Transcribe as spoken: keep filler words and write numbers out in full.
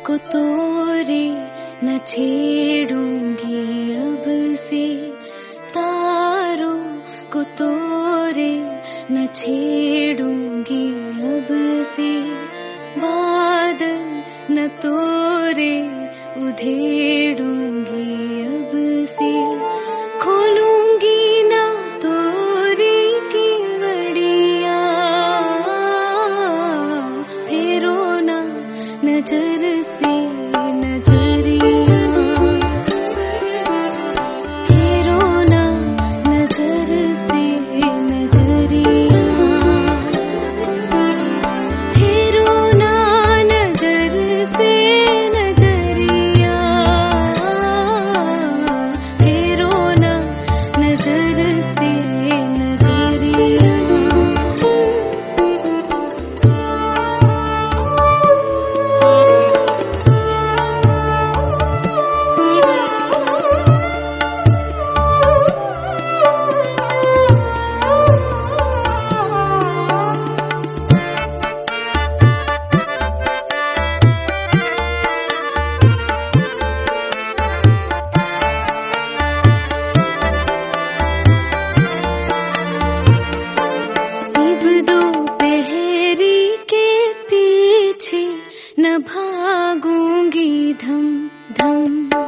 को तोरे न छेड़ूंगी अब से, तारों को तोरे न छेड़ूंगी अब से, बादल न तोरे उधेड़ूंगी अब से, खोलूंगी ना तोरी की वड़िया, फेरो ना नजर से नजरिया, फेरो ना नजर से नजरिया, फेरो ना नजर से नजरिया, फेरो ना नजर से नजरिया। न भागूंगी धम धम।